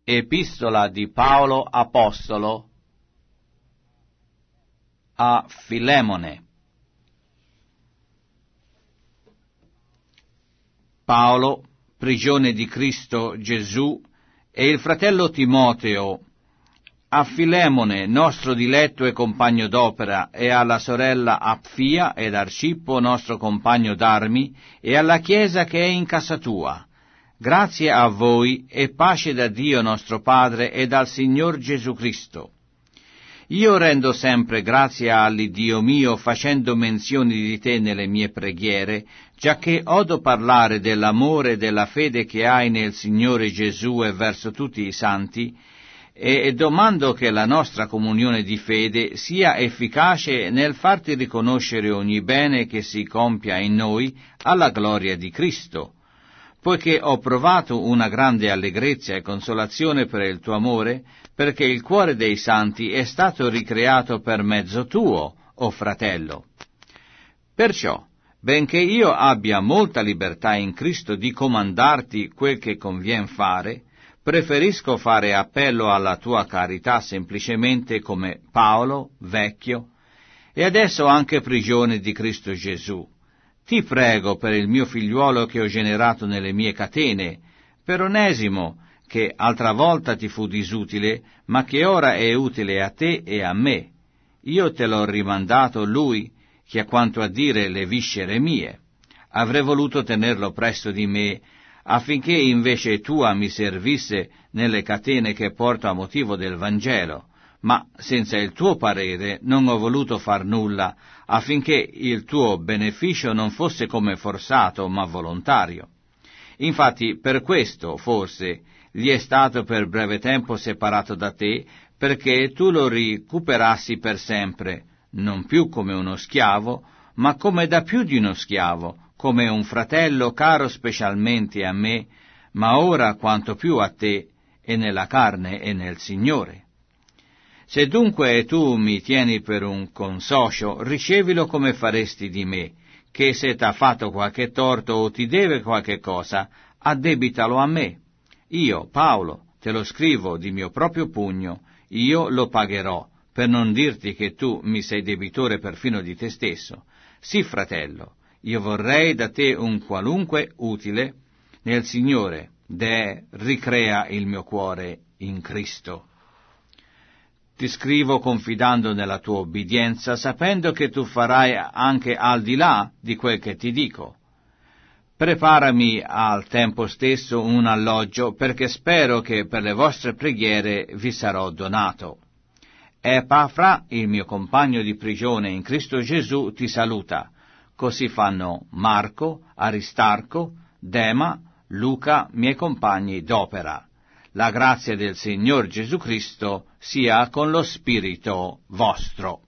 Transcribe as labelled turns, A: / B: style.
A: Epistola di Paolo Apostolo a Filemone. Paolo, prigione di Cristo Gesù, e il fratello Timoteo, a Filemone, nostro diletto e compagno d'opera, e alla sorella Apfia ed Arcippo, nostro compagno d'armi, e alla Chiesa che è in casa tua. Grazie a voi e pace da Dio nostro Padre e dal Signor Gesù Cristo. Io rendo sempre grazie all'Iddio mio, facendo menzione di te nelle mie preghiere, giacché odo parlare dell'amore e della fede che hai nel Signore Gesù e verso tutti i santi, e domando che la nostra comunione di fede sia efficace nel farti riconoscere ogni bene che si compia in noi alla gloria di Cristo, poiché ho provato una grande allegrezza e consolazione per il tuo amore, perché il cuore dei santi è stato ricreato per mezzo tuo, o fratello. Perciò, benché io abbia molta libertà in Cristo di comandarti quel che convien fare, preferisco fare appello alla tua carità semplicemente come Paolo, vecchio, e adesso anche prigione di Cristo Gesù. Ti prego per il mio figliuolo che ho generato nelle mie catene, per Onesimo, che altra volta ti fu disutile, ma che ora è utile a te e a me. Io te l'ho rimandato lui, che a quanto a dire le viscere mie. Avrei voluto tenerlo presso di me, affinché invece tua mi servisse nelle catene che porto a motivo del Vangelo, ma senza il tuo parere non ho voluto far nulla, affinché il tuo beneficio non fosse come forzato, ma volontario. Infatti, per questo, forse, gli è stato per breve tempo separato da te, perché tu lo recuperassi per sempre, non più come uno schiavo, ma come da più di uno schiavo, come un fratello caro specialmente a me, ma ora quanto più a te, e nella carne e nel Signore. Se dunque tu mi tieni per un consocio, ricevilo come faresti di me, che se t'ha fatto qualche torto o ti deve qualche cosa, addebitalo a me. Io, Paolo, te lo scrivo di mio proprio pugno, io lo pagherò, per non dirti che tu mi sei debitore perfino di te stesso. Sì, fratello, io vorrei da te un qualunque utile nel Signore, ricrea il mio cuore in Cristo. Ti scrivo confidando nella tua obbedienza, sapendo che tu farai anche al di là di quel che ti dico. Preparami al tempo stesso un alloggio, perché spero che per le vostre preghiere vi sarò donato. Epafra, il mio compagno di prigione in Cristo Gesù, ti saluta. Così fanno Marco, Aristarco, Dema, Luca, miei compagni d'opera. La grazia del Signor Gesù Cristo sia con lo spirito vostro.